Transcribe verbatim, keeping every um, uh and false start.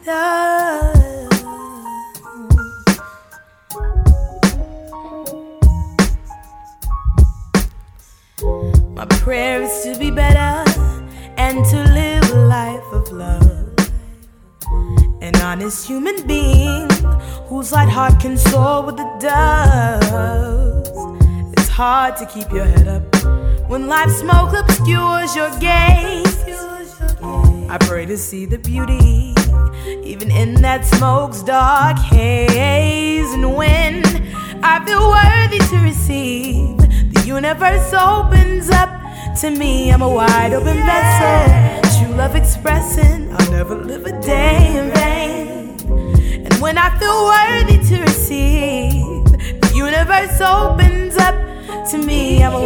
love. My prayer is to be better and to live a life of love. An honest human being whose light heart can soar with the doves. It's hard to keep your head up when life's smoke obscures your gaze. I pray to see the beauty even in that smoke's dark haze. And when I feel worthy to receive, the universe opens up to me. I'm a wide open vessel, true love expressing. I'll never live a day in vain. And when I feel worthy to receive, the universe opens up to me. I'm a